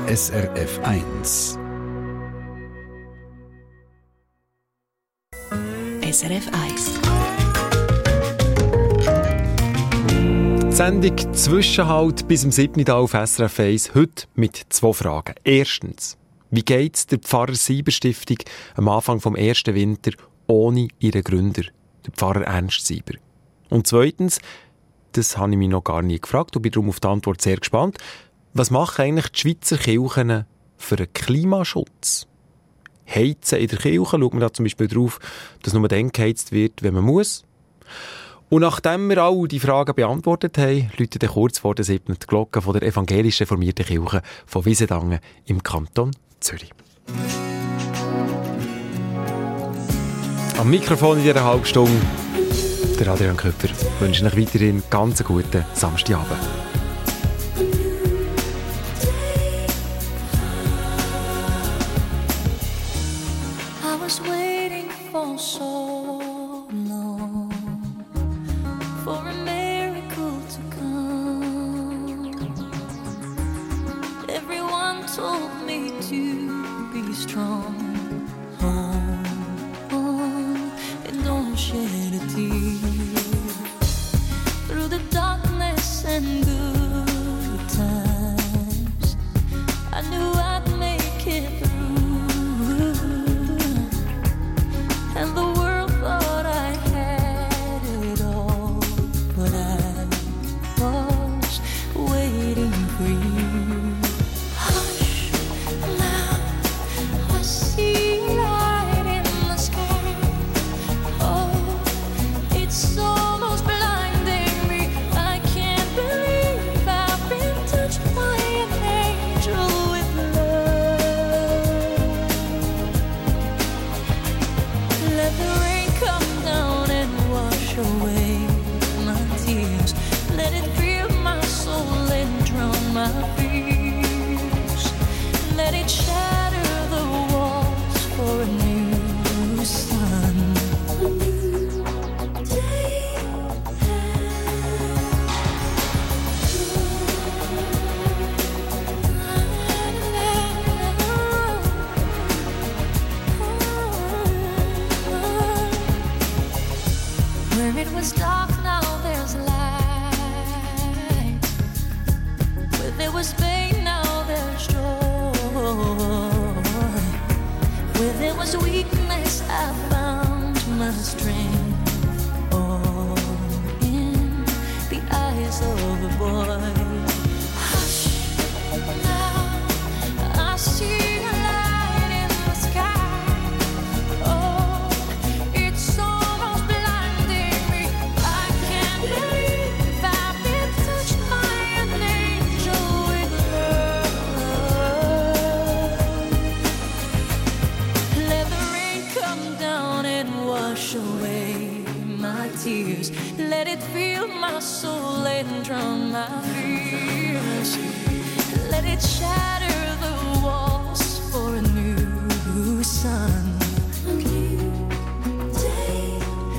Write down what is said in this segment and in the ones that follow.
SRF 1. SRF 1. Sendung «Zwischenhalt» bis zum 7. auf SRF 1. Heute mit 2 Fragen. Erstens, wie geht es der Pfarrer-Sieber-Stiftung am Anfang vom ersten Winter ohne ihren Gründer, den Pfarrer Ernst Sieber? Und zweitens, das habe ich mich noch gar nie gefragt und bin darum auf die Antwort sehr gespannt, was machen eigentlich die Schweizer Kirchen für einen Klimaschutz? Heizen in der Kirche, schaut man da zum Beispiel darauf, dass nur dann geheizt wird, wenn man muss. Und nachdem wir all die Fragen beantwortet haben, läutet dann kurz vor der 7. die Glocke von der evangelisch reformierten Kirche von Wiesendangen im Kanton Zürich. Am Mikrofon in dieser halben Stunde der Adrian Köpfer. Ich wünsche euch weiterhin ganz einen guten Samstagabend. I was waiting for so long for a miracle to come. Everyone told me to be strong. Hold on and don't shed a tear. Through the darkness and good times, I knew I'd make it through. And the world thought I had it all, but I was waiting for you. Hush, now I see light in the sky. Oh, it's almost blinding me. I can't believe I've been touched by an angel with love. Let the rain come down and wash away my tears. Let it fill my soul and drown my fears. Let it shatter the walls for a new sun. A new day. Where it was dark, now there's light. Where there was pain, now there's joy. Where there was weakness, I found my strength. All in the eyes of a boy. Hush, now I see a light in the sky. Oh, it's almost blinding me. I can't believe I've been touched by an angel with love. Let the rain come down and wash away my tears. Let it fill my soul and drown my fears. Let it shatter the walls for a new sun. A new day.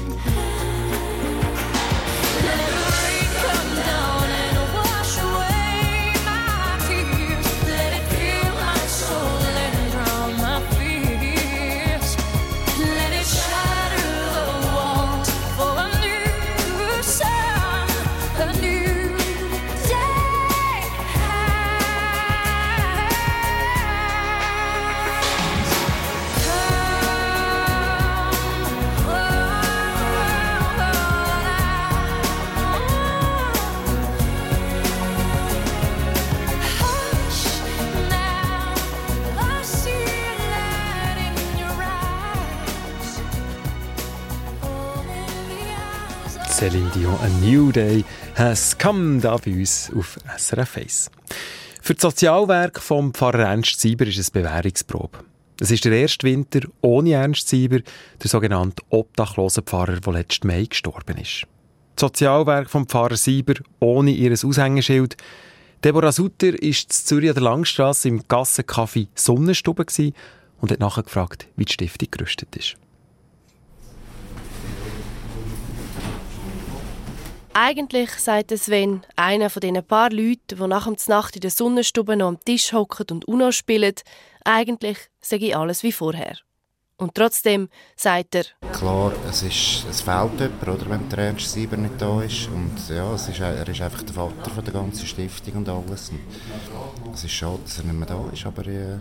Let the rain come down and wash away my tears. Let it fill my soul and drown my fears. Let it shatter the walls for a new sun, a new day. Hush, now I see a light in your eyes. Oh, in the eyes of Céline Dion, «A New Day has come» da bei uns auf SRF 1. Für das Sozialwerk vom Pfarrer Ernst Sieber ist es Bewährungsprobe. Es ist der erste Winter ohne Ernst Sieber, der sogenannte Obdachlosenpfarrer, der letzten Mai gestorben ist. Das Sozialwerk vom Pfarrer Sieber ohne ihr Aushängeschild. Deborah Sutter war in Zürich an der Langstrasse im Gassencafé Sonnenstube und hat nachher gefragt, wie die Stiftung gerüstet ist. Eigentlich, sagt Sven, einer von diesen paar Leuten, die nach der Nacht in der Sonnenstube noch am Tisch hocken und UNO spielen, eigentlich sei alles wie vorher. Und trotzdem, sagt er, klar, es fehlt jemand, oder, wenn der Ernst Sieber nicht da ist. Und ja, er ist einfach der Vater von der ganzen Stiftung und alles. Und es ist schade, dass er nicht mehr da ist, aber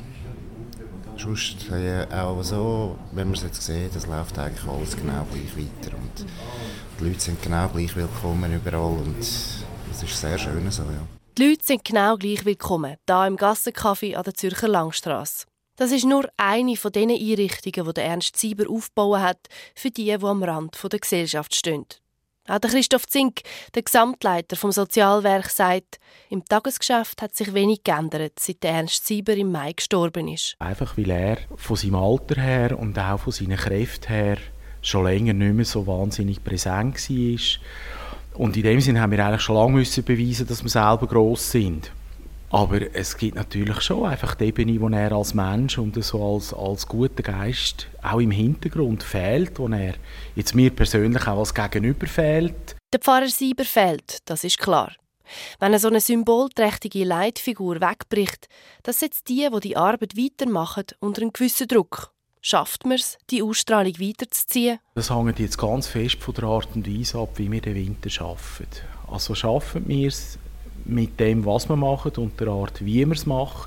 sonst auch so, wenn man es jetzt sieht, das läuft eigentlich alles genau gleich weiter. Und die Leute sind genau gleich willkommen überall und es ist sehr schön so, ja. Die Leute sind genau gleich willkommen, hier im Gassencafé an der Zürcher Langstrasse. Das ist nur eine von den Einrichtungen, die Ernst Sieber aufgebaut hat, für die am Rand der Gesellschaft stehen. Auch der Christoph Zink, der Gesamtleiter vom Sozialwerk, sagt, im Tagesgeschäft hat sich wenig geändert, seit Ernst Sieber im Mai gestorben ist. Einfach weil er von seinem Alter her und auch von seinen Kräften her schon länger nicht mehr so wahnsinnig präsent war. Und in dem Sinne haben wir eigentlich schon lange beweisen, dass wir selber gross sind. Aber es gibt natürlich schon einfach die Ebene, wo er als Mensch und so als guter Geist auch im Hintergrund fehlt, wo er jetzt mir persönlich auch als Gegenüber fehlt. Der Pfarrer Sieber fehlt, das ist klar. Wenn so eine symbolträchtige Leitfigur wegbricht, das setzt die Arbeit weitermachen, unter einen gewissen Druck. Schafft man es, die Ausstrahlung weiterzuziehen? Das hängt jetzt ganz fest von der Art und Weise ab, wie wir den Winter arbeiten. Also schaffen wir es mit dem, was wir machen und der Art, wie wir es machen,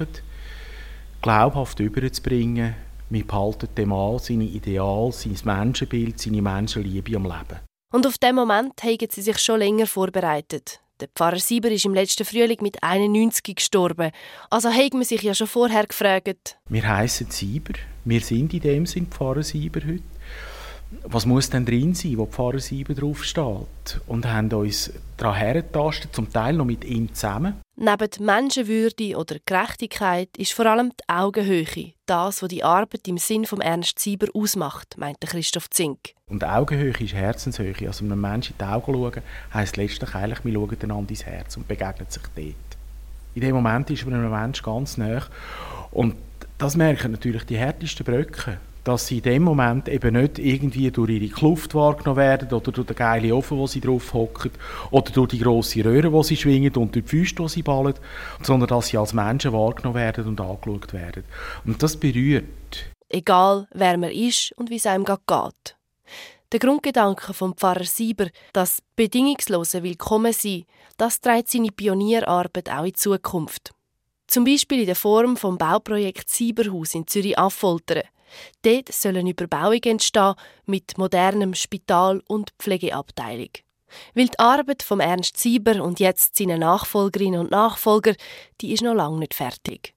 glaubhaft überzubringen. Wir behalten dem an, seine Ideale, sein Menschenbild, seine Menschenliebe am Leben. Und auf diesen Moment haben sie sich schon länger vorbereitet. Der Pfarrer Sieber ist im letzten Frühling mit 91 gestorben. Also haben wir sich ja schon vorher gefragt. Wir heissen Sieber. Wir sind in dem Sinn Pfarrer Sieber heute. Was muss denn drin sein, wo Pfarrer Sieber draufsteht? Und haben uns daran hergetastet, zum Teil noch mit ihm zusammen. Neben Menschenwürde oder Gerechtigkeit ist vor allem die Augenhöhe das, was die Arbeit im Sinn von Ernst Sieber ausmacht, meint Christoph Zink. Und Augenhöhe ist Herzenshöhe. Also einem Menschen in die Augen schauen, heisst letztlich eigentlich, wir schauen einander ins Herz und begegnen sich dort. In dem Moment ist man einem Menschen ganz nahe. Und das merken natürlich die härtesten Brücken, dass sie in dem Moment eben nicht irgendwie durch ihre Kluft wahrgenommen werden oder durch den geilen Ofen, wo sie drauf hocken, oder durch die grosse Röhre, die sie schwingen und durch die Füße, die sie ballen, sondern dass sie als Menschen wahrgenommen werden und angeschaut werden. Und das berührt. Egal, wer man ist und wie es einem geht. Der Grundgedanke vom Pfarrer Sieber, das bedingungslose Willkommensein, das trägt seine Pionierarbeit auch in Zukunft. Zum Beispiel in der Form vom Bauprojekt Sieberhaus in Zürich-Affoltern. Dort soll eine Überbauung entstehen mit modernem Spital- und Pflegeabteilung. Weil die Arbeit von Ernst Sieber und jetzt seinen Nachfolgerinnen und Nachfolger, die ist noch lange nicht fertig.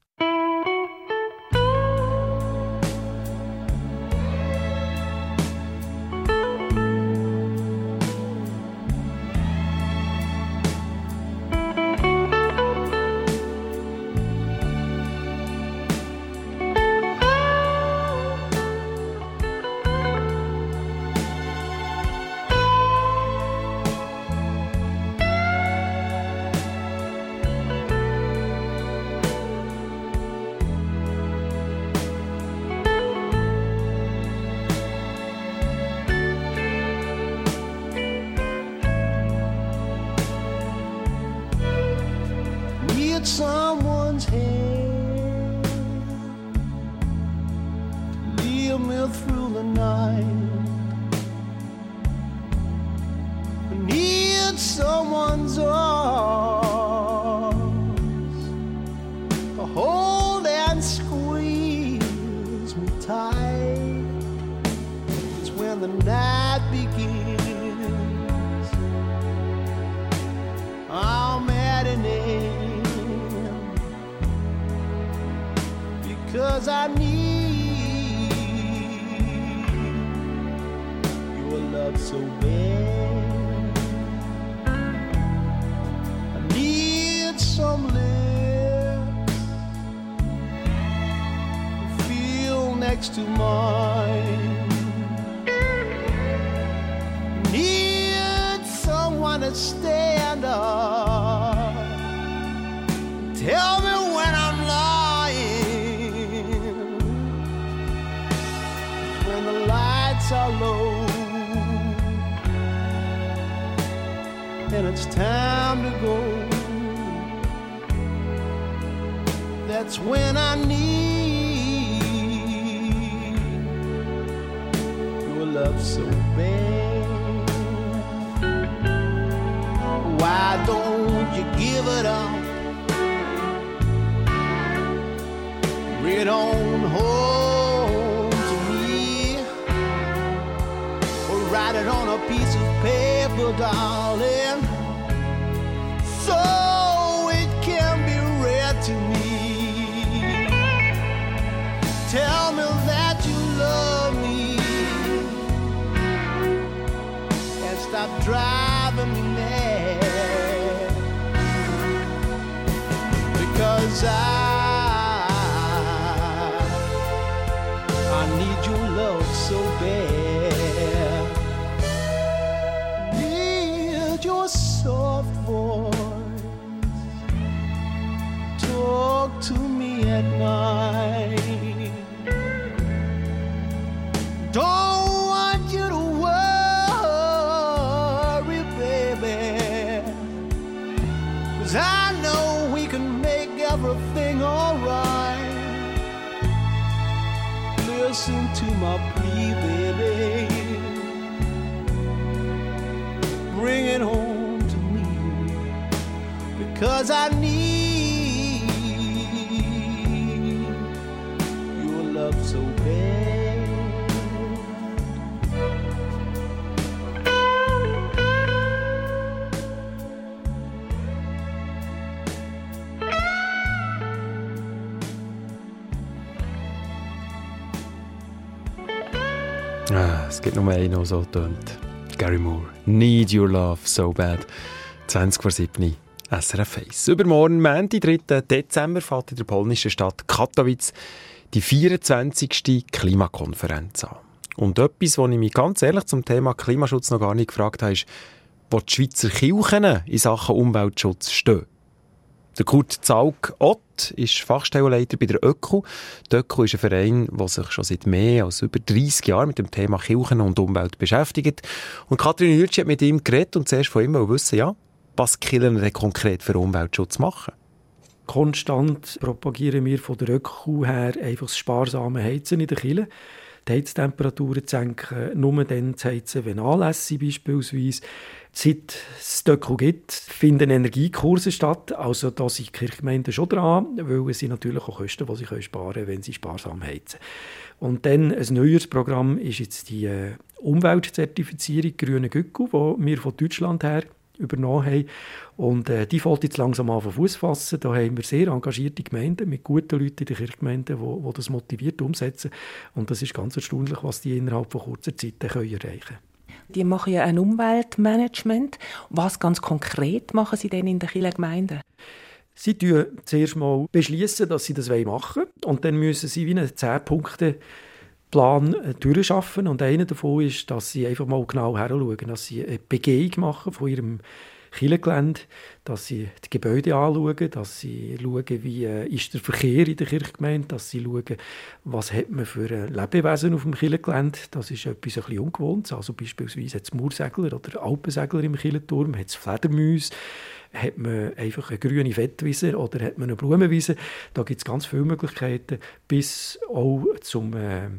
Someone's hand to lead me through the night. I need someone's arms to hold and squeeze me tight. It's when the night begins. I'm at an end. 'Cause I need your love so bad. I need some lips to feel next to mine. Need someone to stand up. Tell me when I'm lying. The lights are low and it's time to go, that's when I need your love so bad. Why don't you give it up? Bring it on home to me, or write it on a piece of paper, darling, so it can be read to me. Tell me that you love me and stop driving me mad, because I need your love so bad. Need your soft voice, talk to me at night. Don't want you to worry, baby, 'cause I know we can make everything alright. Listen to my plea, baby, bring it home to me, because I need your love so bad. Es gibt nur einen, der so tönt. Gary Moore. Need your love so bad. 20:07 SRF 1. Übermorgen, Montag, 3. Dezember, fährt in der polnischen Stadt Katowice die 24. Klimakonferenz an. Und etwas, was ich mich ganz ehrlich zum Thema Klimaschutz noch gar nicht gefragt habe, ist, wo die Schweizer Kirchen in Sachen Umweltschutz stehen. Der Kurt Zaug-Ott ist Fachstellenleiter bei der ÖKU. Die ÖKU ist ein Verein, der sich schon seit mehr als über 30 Jahren mit dem Thema Kirchen und Umwelt beschäftigt. Und Kathrin Hürtsch hat mit ihm geredet und zuerst von ihm wissen, ja, was die Kirchen denn konkret für Umweltschutz machen. Konstant propagieren wir von der ÖKU her einfach das sparsame Heizen in den Kirchen. Die Heiztemperaturen zu senken, nur dann zu heizen, wenn anlässig beispielsweise. Seit es die ÖKU gibt, finden Energiekurse statt. Also da sind die Kirchgemeinden schon dran, weil es sind natürlich auch Kosten, die sie sparen können, wenn sie sparsam heizen. Und dann ein neues Programm ist jetzt die Umweltzertifizierung Grüne Gückel, die wir von Deutschland her übernommen haben. Und die fällt jetzt langsam an Fuß fassen. Da haben wir sehr engagierte Gemeinden mit guten Leuten in den Kirchgemeinden, die das motiviert umsetzen. Und das ist ganz erstaunlich, was die innerhalb von kurzer Zeit erreichen können. Die machen ja ein Umweltmanagement. Was ganz konkret machen Sie denn in den Kirchgemeinden? Sie beschließen zuerst mal, dass sie das machen wollen. Und dann müssen sie wie einen 10-Punkte-Plan durchschaffen. Und einer davon ist, dass sie einfach mal genau hinschauen, dass sie eine Begehung machen von ihrem Kirchengelände, dass sie die Gebäude anschauen, dass sie schauen, wie ist der Verkehr in der Kirchgemeinde, dass sie schauen, was hat man für Lebewesen auf dem Kirchengelände. Das ist etwas ein bisschen Ungewohntes. Also beispielsweise hat es Moorsegler oder Alpensegler im Kirchenturm, hat es Fledermäuse, hat man einfach eine grüne Fettwiese oder hat man eine Blumenwiese. Da gibt es ganz viele Möglichkeiten, bis auch zum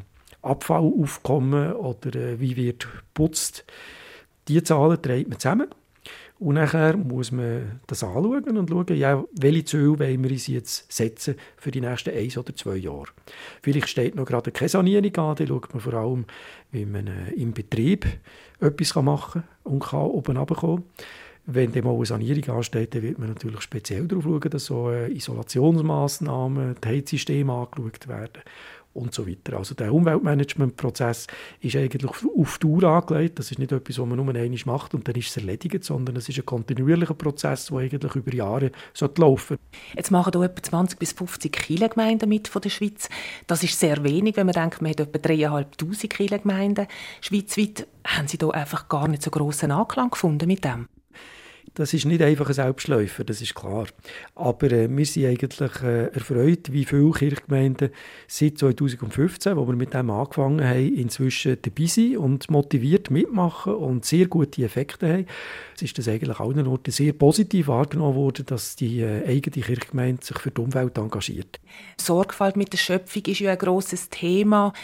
Abfallaufkommen oder wie wird geputzt. Diese Zahlen trägt man zusammen. Und nachher muss man das anschauen und schauen, ja, welche Ziele wollen wir uns jetzt setzen für die nächsten 1 oder 2 Jahre. Vielleicht steht noch gerade keine Sanierung an, da schaut man vor allem, wie man im Betrieb etwas machen kann und kann oben runterkommen. Wenn dann mal eine Sanierung ansteht, dann wird man natürlich speziell darauf schauen, dass so Isolationsmaßnahmen, die Heizsysteme angeschaut werden und so weiter. Also der Umweltmanagementprozess ist eigentlich auf Dauer angelegt. Das ist nicht etwas, was man nur einmal macht und dann ist es erledigt, sondern es ist ein kontinuierlicher Prozess, der eigentlich über Jahre laufen sollte. Jetzt machen hier etwa 20 bis 50 Kirchengemeinden mit von der Schweiz. Das ist sehr wenig, wenn man denkt, man hat etwa 3'500 Kirchengemeinden. Schweizweit haben Sie da einfach gar nicht so grossen Anklang gefunden mit dem? Das ist nicht einfach ein Selbstläufer, das ist klar. Aber wir sind eigentlich erfreut, wie viele Kirchgemeinden seit 2015, wo wir mit dem angefangen haben, inzwischen dabei sind und motiviert mitmachen und sehr gute Effekte haben. Es ist das eigentlich an allen Orten sehr positiv wahrgenommen worden, dass die eigene Kirchgemeinde sich für die Umwelt engagiert. Sorgfalt mit der Schöpfung ist ja ein grosses Thema.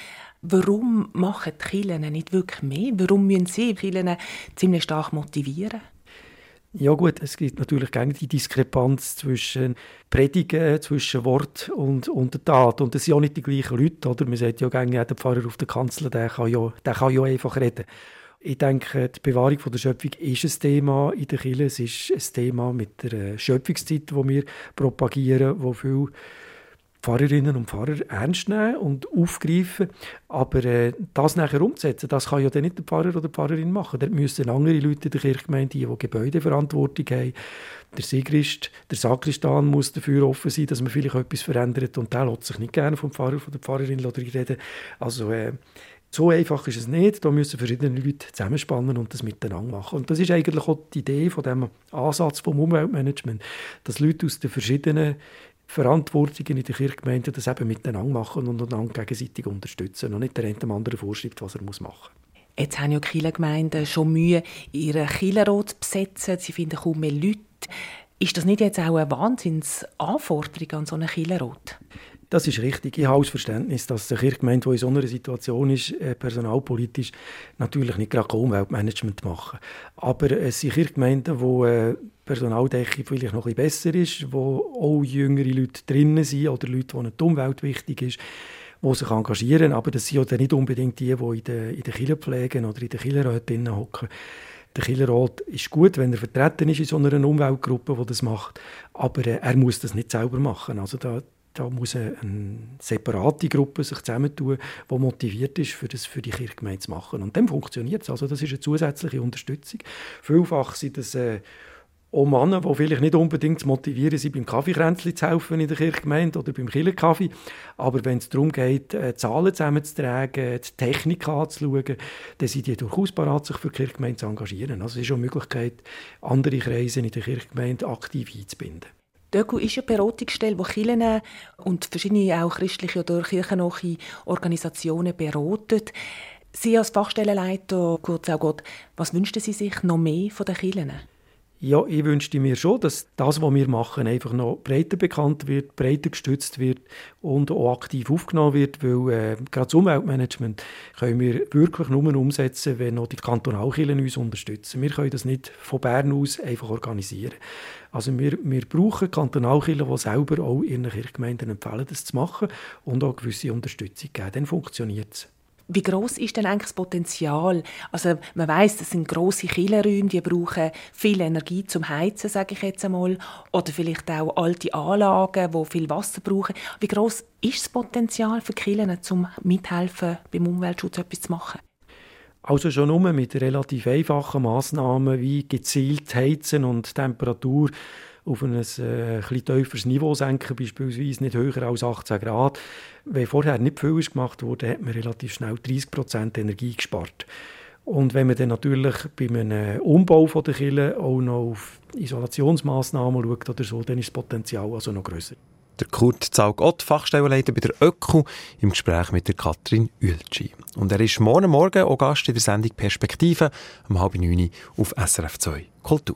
Warum machen die Kirchen nicht wirklich mehr? Warum müssen sie die Kirchen ziemlich stark motivieren? Ja gut, es gibt natürlich gerne die Diskrepanz zwischen Predigen, zwischen Wort und der Tat. Und es sind auch nicht die gleichen Leute. Oder? Man sagt ja gerne, der Pfarrer auf der Kanzel, der kann ja einfach reden. Ich denke, die Bewahrung der Schöpfung ist ein Thema in der Kirche. Es ist ein Thema mit der Schöpfungszeit, die wir propagieren, wo viele Pfarrerinnen und Pfarrer ernst nehmen und aufgreifen. Aber das nachher umzusetzen, das kann ja dann nicht der Pfarrer oder die Pfarrerin machen. Dort müssen andere Leute in der Kirchgemeinde, die Gebäudeverantwortung haben. Der Sigrist, der Sakristan muss dafür offen sein, dass man vielleicht etwas verändert. Und der lässt sich nicht gerne vom Pfarrer oder der Pfarrerin reden. Also so einfach ist es nicht. Da müssen verschiedene Leute zusammenspannen und das miteinander machen. Und das ist eigentlich auch die Idee von dem Ansatz vom Umweltmanagement, dass Leute aus den verschiedenen Verantwortungen in der Kirchgemeinde das eben miteinander machen und einander gegenseitig unterstützen und nicht der eine dem anderen vorschreibt, was er machen muss. Jetzt haben ja Kirchengemeinden schon Mühe, ihren Kirchenrat zu besetzen. Sie finden kaum mehr Leute. Ist das nicht jetzt auch eine Wahnsinnsanforderung an so einen Kirchenrat? Das ist richtig. Ich habe das Verständnis, dass eine Kirchgemeinde, die in so einer Situation ist, personalpolitisch natürlich nicht gerade Umweltmanagement machen. Aber es sind Kirchgemeinden, wo Personaldeckung vielleicht noch ein bisschen besser ist, wo auch jüngere Leute drinnen sind oder Leute, denen die Umwelt wichtig ist, die sich engagieren. Aber das sind ja nicht unbedingt die in der Kirchenpflege oder in den Kirchenräten hocken. Der Kirchenrat ist gut, wenn er vertreten ist in so einer Umweltgruppe, die das macht. Aber er muss das nicht selber machen. Also da muss eine separate Gruppe sich zusammentun, die motiviert ist, für die Kirchgemeinde zu machen. Und dann funktioniert es. Also das ist eine zusätzliche Unterstützung. Vielfach sind das auch Männer, die vielleicht nicht unbedingt zu motivieren sind, beim Kaffeekränzchen zu helfen in der Kirchgemeinde oder beim Kirchenkaffee. Aber wenn es darum geht, Zahlen zusammenzutragen, die Technik anzuschauen, dann sind die durchaus bereit, sich für die Kirchgemeinde zu engagieren. Also es ist auch eine Möglichkeit, andere Kreise in der Kirchgemeinde aktiv einzubinden. DÖKU ist eine Beratungsstelle, die Kirchen und verschiedene auch christliche oder kirchennahe Organisationen beraten. Sie als Fachstellenleiter, Kurt Saugot, was wünschen Sie sich noch mehr von den Kirchen? Ja, ich wünschte mir schon, dass das, was wir machen, einfach noch breiter bekannt wird, breiter gestützt wird und auch aktiv aufgenommen wird, weil gerade das Umweltmanagement können wir wirklich nur umsetzen, wenn auch die Kantonalkirchen uns unterstützen. Wir können das nicht von Bern aus einfach organisieren. Also wir brauchen Kantonalkirchen, die selber auch ihren Kirchgemeinden empfehlen, das zu machen und auch gewisse Unterstützung geben. Dann funktioniert es. Wie gross ist denn eigentlich das Potenzial? Also man weiss, das sind grosse Kirchenräume, die brauchen viel Energie zum Heizen, sage ich jetzt einmal, oder vielleicht auch alte Anlagen, die viel Wasser brauchen. Wie gross ist das Potenzial für Kirchen, um mithelfen, beim Umweltschutz etwas zu machen? Also schon nur mit relativ einfachen Massnahmen wie gezielt heizen und Temperatur auf ein bisschen tieferes Niveau senken, beispielsweise nicht höher als 18 Grad. Wenn vorher nicht viel gemacht wurde, hat man relativ schnell 30% Energie gespart. Und wenn man dann natürlich bei einem Umbau der Kirche auch noch auf Isolationsmaßnahmen schaut oder so, dann ist das Potenzial also noch grösser. Der Kurt Zaugott, Fachstellenleiter bei der ÖKU, im Gespräch mit der Katrin Ueltschi. Und er ist morgen auch Gast in der Sendung «Perspektive» um 8:30 auf SRF 2 Kultur.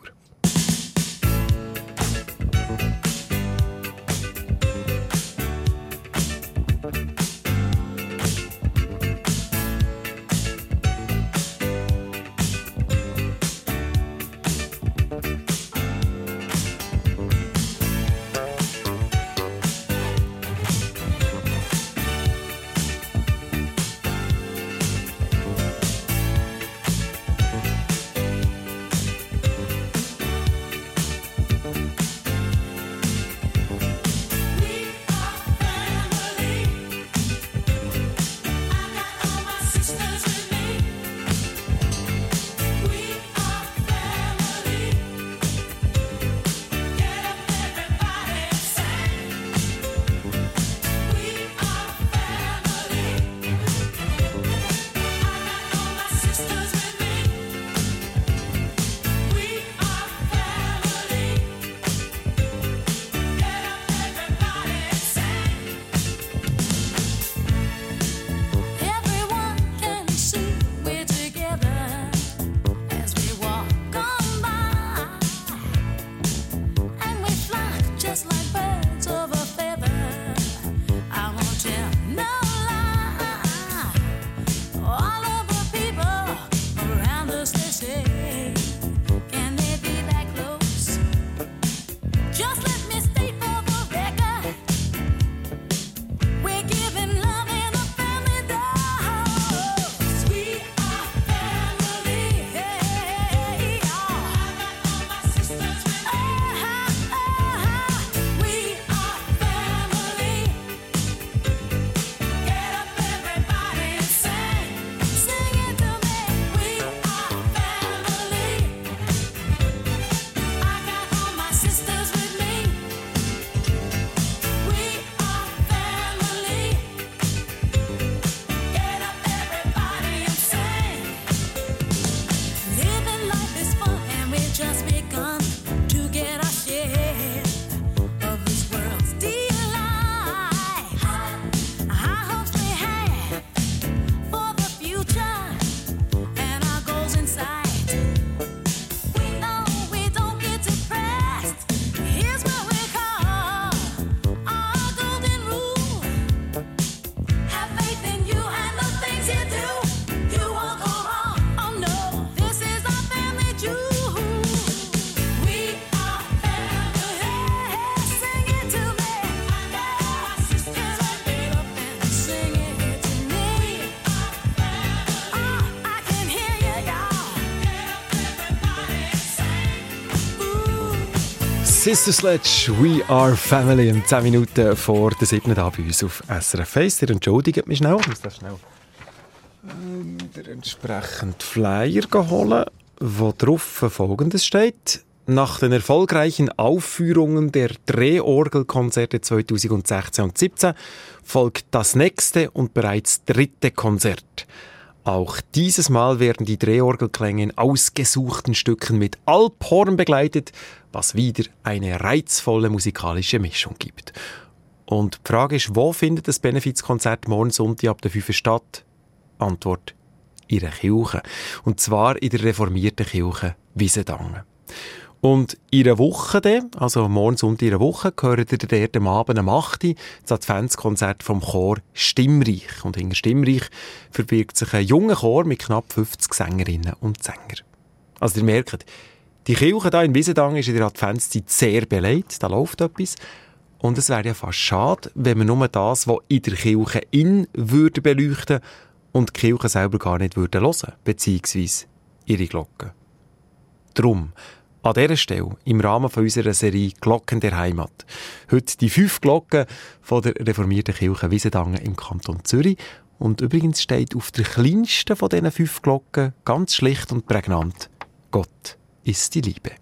Sister Sledge, We Are Family. Und 10 Minuten vor der 7. da bei uns auf SRF 1. Ihr entschuldigt mich schnell. Ich muss das schnell den entsprechenden Flyer holen, wo drauf Folgendes steht. Nach den erfolgreichen Aufführungen der Drehorgelkonzerte 2016 und 2017 folgt das nächste und bereits dritte Konzert. Auch dieses Mal werden die Drehorgelklänge in ausgesuchten Stücken mit Alphorn begleitet, was wieder eine reizvolle musikalische Mischung gibt. Und die Frage ist, wo findet das Benefizkonzert morgen Sonntag ab der 5 statt? Antwort: in der Kirche. Und zwar in der reformierten Kirche Wiesendangen. Und in einer Woche, also morgen Sonntag in einer Woche, gehört ihr dort am Abend am 8. das Adventskonzert vom Chor Stimmreich. Und hinter Stimmreich verbirgt sich ein junger Chor mit knapp 50 Sängerinnen und Sängern. Also ihr merkt, die Kirche hier in Wiesendangen ist in der Adventszeit sehr belegt, da läuft etwas. Und es wäre ja fast schade, wenn man nur das, was in der Kirche würde beleuchten und die Kirche selber gar nicht hören würde, beziehungsweise ihre Glocken. Drum, an dieser Stelle, im Rahmen von unserer Serie «Glocken der Heimat», heute die 5 Glocken von der reformierten Kirche Wiesendangen im Kanton Zürich. Und übrigens steht auf der kleinsten von diesen 5 Glocken ganz schlicht und prägnant: Gott ist die Liebe.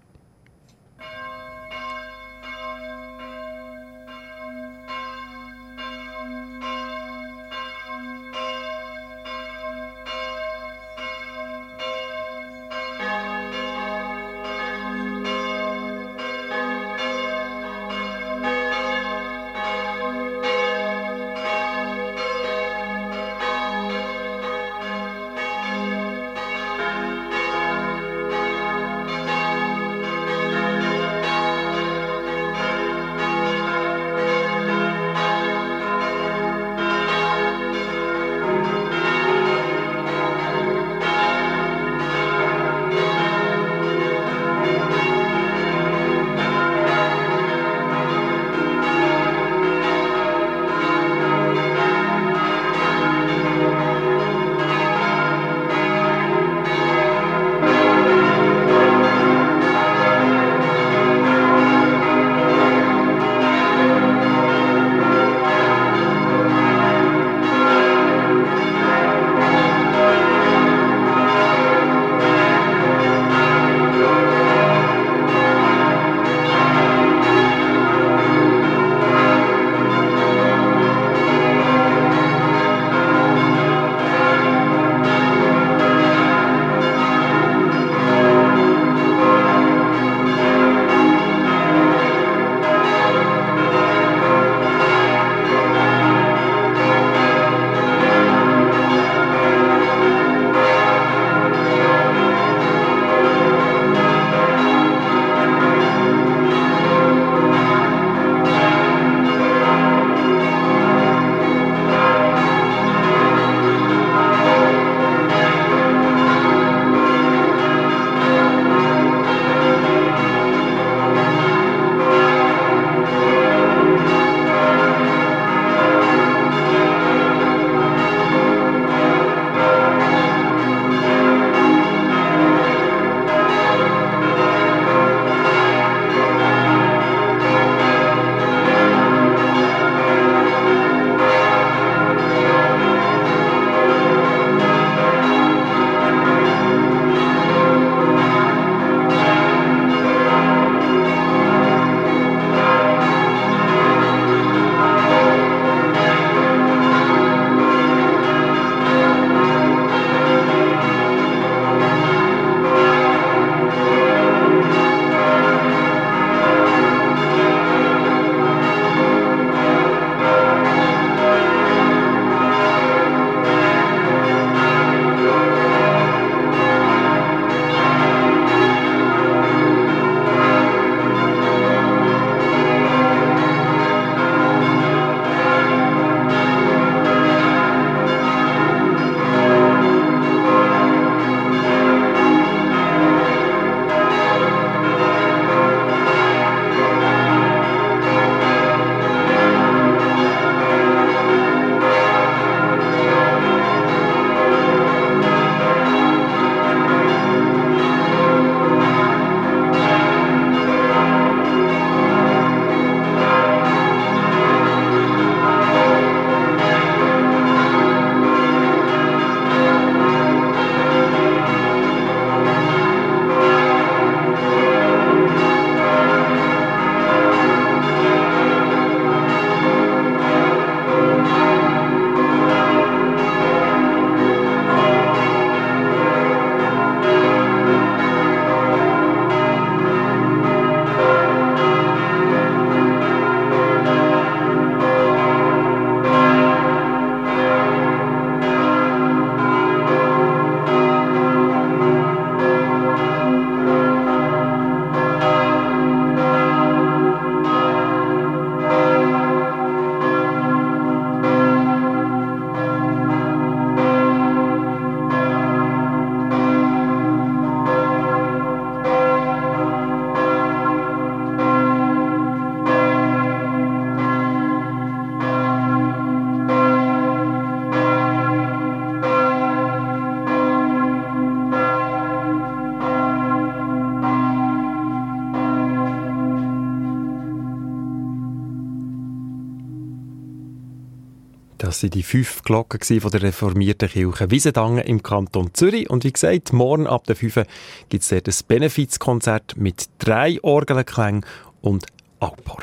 Das waren die 5 Glocken von der reformierten Kirche Wiesendangen im Kanton Zürich. Und wie gesagt, morgen ab der 5 gibt es dort ein Benefizkonzert mit 3 Orgelklängen und Alphorn.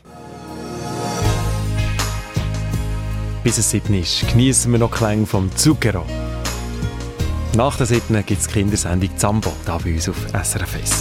Bis es 7 ist, genießen wir noch Klänge vom Zucchero. Nach der 7 gibt es die Kindersendung Zambo, hier bei uns auf SRF 1.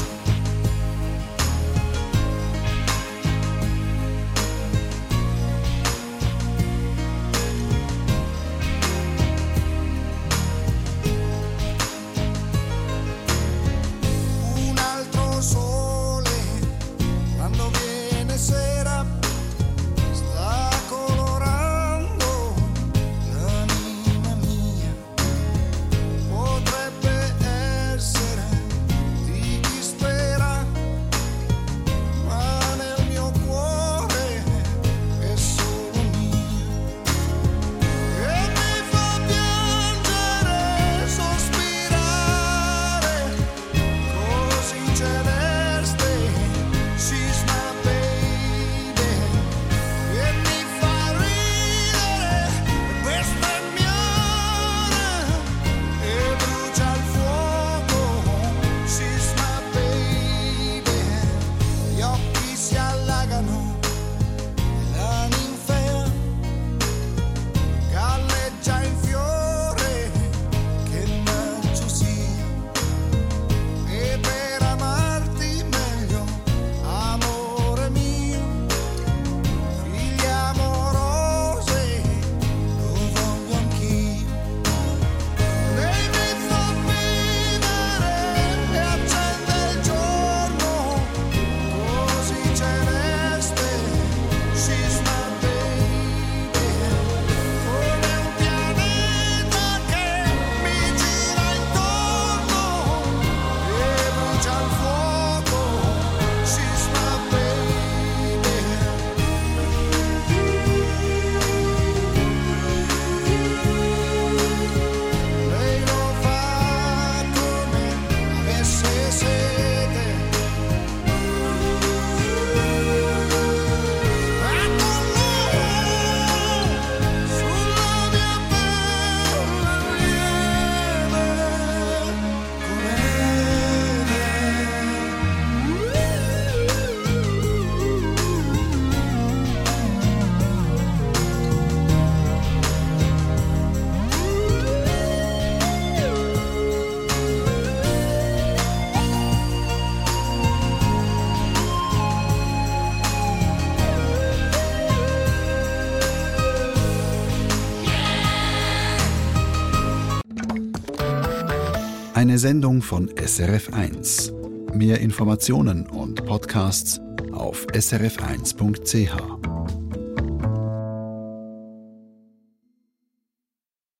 Eine Sendung von SRF 1. Mehr Informationen und Podcasts auf srf1.ch.